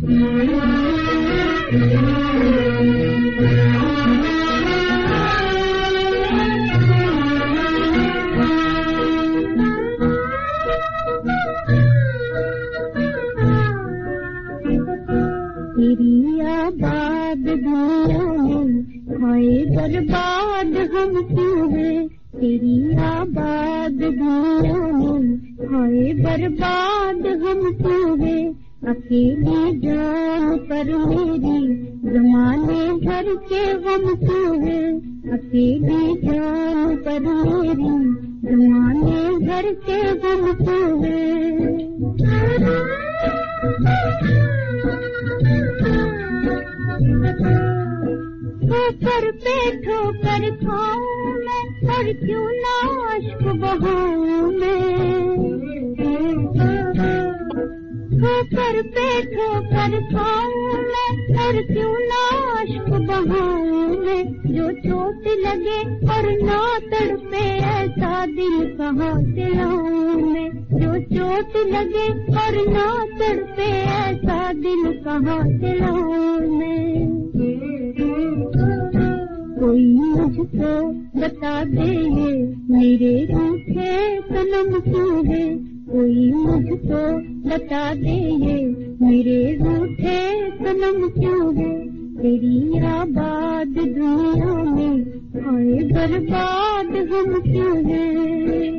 तेरी आबाद दुनिया में हाय बर्बाद हम हुए, तेरी आबाद दुनिया में हाय बर्बाद हम हुए। अकेली जान पर मेरी जमाने भर के गम हुए, अकेली जान पर मेरी जमाने भर के गम हुए। ठोकर पे ठोकर खाऊं मैं और क्यों ना अश्क बहाऊं मैं, ठोकर पे ठोकर खाऊं मैं और क्यों ना अश्क बहाऊं मैं। जो चोट लगे और ना तड़पे ऐसा दिल कहाँ से लाऊं मैं, जो चोट लगे और ना तड़पे ऐसा दिल कहाँ से लाऊं मैं। कोई मुझको बता दे ये मेरे रूठे सनम क्यों है, कोई मुझको बता दे ये मेरे रूठे सनम क्यों है। तेरी आबाद दुनिया में हाय बर्बाद हम क्यों हैं।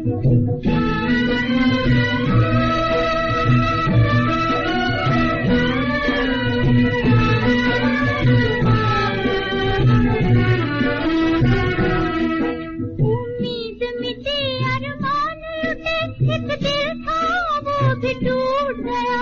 उम्मीद मिटी अरमान उठे, एक दिल था वो भी टूट गया।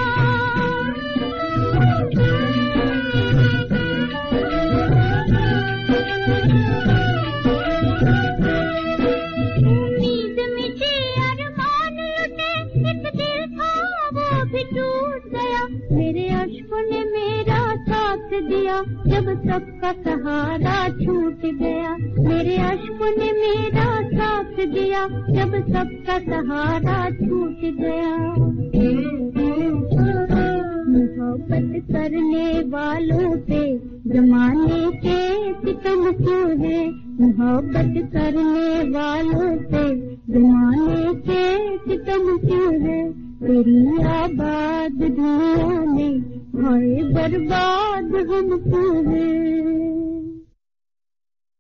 उम्मीद मिटी अरमान उठे, एक दिल था वो भी टूट गया। मेरे अश्कों ने मेरा साथ दिया जब सबका सहारा छूट गया, मेरे अश्कों ने मेरा साथ दिया जब सबका सहारा छूट गया। मोहब्बत करने वालों पे जमाने के सितम क्यों है, मोहब्बत करने वालों पे जमाने के सितम क्यों है। तेरी आबाद दुनिया में हाय बर्बाद हम क्यों हैं।